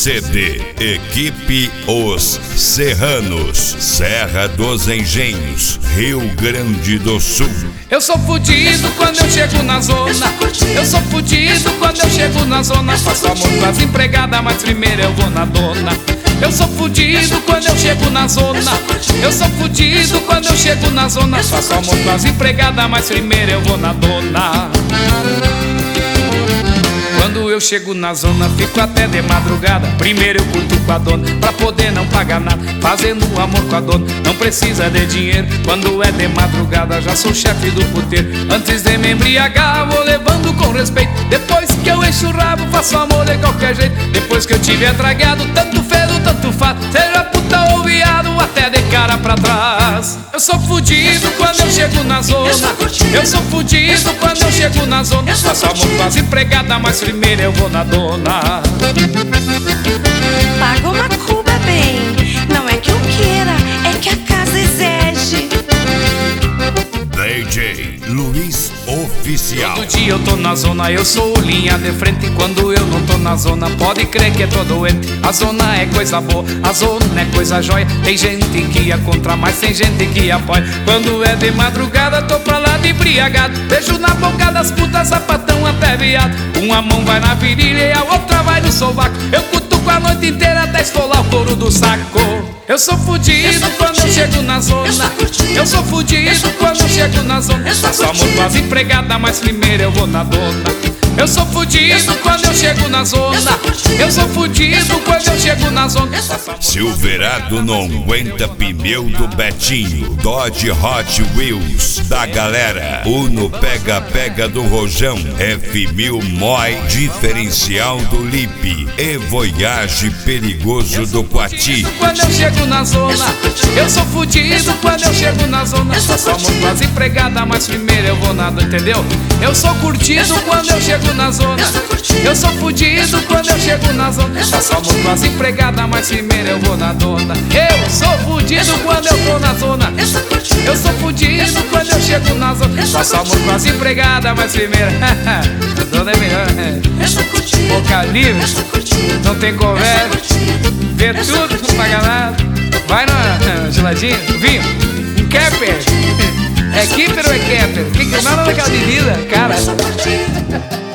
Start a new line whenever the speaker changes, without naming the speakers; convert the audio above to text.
CD Equipe Os Serranos, Serra dos Engenhos, Rio Grande do Sul.
Eu sou fudido quando eu chego na zona. Eu sou fudido quando eu chego na zona. Faço amor com as empregadas, mas primeiro eu vou na dona. Eu sou fudido quando eu chego na zona. Eu sou fudido quando eu chego na zona. Faço amor com as empregadas, mas primeiro eu vou na dona. Quando eu chego na zona, fico até de madrugada. Primeiro eu curto com a dona, pra poder não pagar nada. Fazendo amor com a dona, não precisa de dinheiro. Quando é de madrugada, já sou chefe do puteiro. Antes de me embriagar, vou levando com respeito. Depois que eu encho o rabo, faço amor de qualquer jeito. Depois que eu tiver tragado, tanto fez, tanto faz. Seja puta ou viado, até de cara pra trás. Eu sou fudido quando eu chego na zona. Eu sou fudido quando eu chego na zona. Faço amor com as empregadas, mas primeiro eu vou na dona.
Paga uma cuba, bem. Não é que eu queira, é que a casa exige.
DJ Luiz Oficial.
Todo dia eu tô na zona, eu sou linha de frente. Quando eu não tô na zona, pode crer que é tô doente. A zona é coisa boa, a zona é coisa jóia. Tem gente que é contra, mas tem gente que apoia. Quando é de madrugada, tô pra lá de embriagado. Beijo na boca das putas, sapatão até viado. Uma mão vai na virilha e a outra vai no sovaco. Eu cutuco a noite inteira até esfolar o couro do saco. Eu sou fudido quando eu chego na zona. Eu sou fudido quando eu chego na zona. Faço amor com as empregadas, mas primeiro eu vou na dona. Eu sou fudido quando eu chego na zona. Eu sou fudido quando eu chego na zona.
Silverado não aguenta pneu do Betinho. Dodge Hot Wheels da galera. Uno pega-pega do Rojão. F1000 Moi diferencial do Lipe. E Voyage perigoso do Quati.
Quando eu chego na zona, eu sou fudido quando eu chego na zona. Faço amor com as empregadas, mas primeiro eu vou na dona, entendeu? Eu sou curtido quando eu chego na zona. Eu sou fudido quando eu chego na zona. Faço amor com as empregadas, mas primeiro eu vou na dona. Eu sou fudido quando eu tô na zona. Eu sou fudido quando eu chego na zona. Faço amor com as empregadas, mas primeiro a dona é melhor, né? Boca livre, não tem conversa. Vê tudo, não paga nada. Vai na geladinha, vinho, um Kepler. É Kipper ou é Kepler? Que nada daquela bebida, cara.